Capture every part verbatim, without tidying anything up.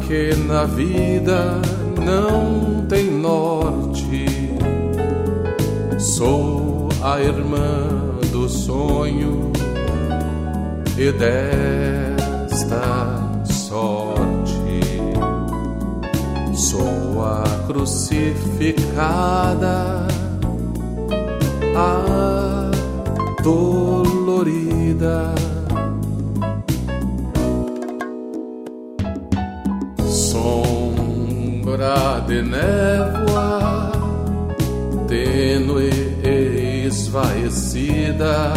que na vida não tem norte. Sou a irmã do sonho e desta sorte. Sou a crucificada, a dolorida. Sombra de névoa, tênue e esvaecida,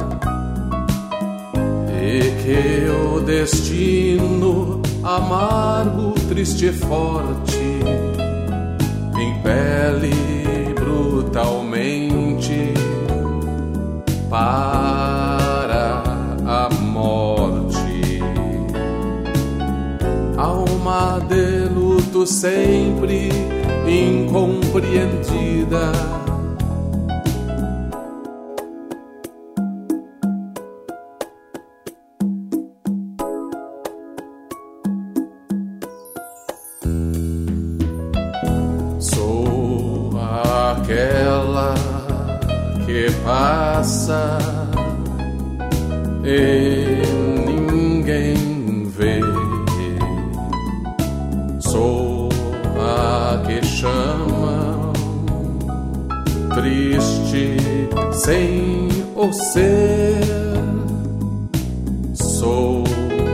e que o destino amargo, triste e forte impele brutalmente para a morte. Alma de luto sempre incompreendida, sou aquela que passa e ninguém vê. Sou a que chamam triste sem o ser. Sou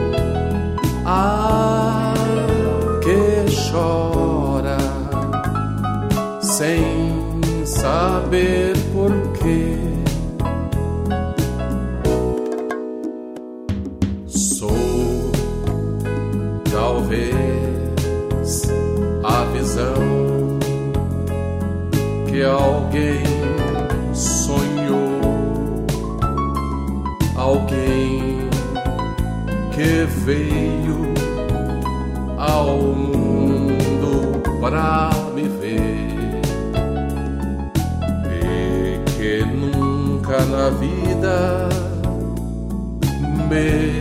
a que chora sem saber porquê. Sou talvez a visão que alguém sonhou, alguém que veio ao mundo pra me ver, e que nunca na vida me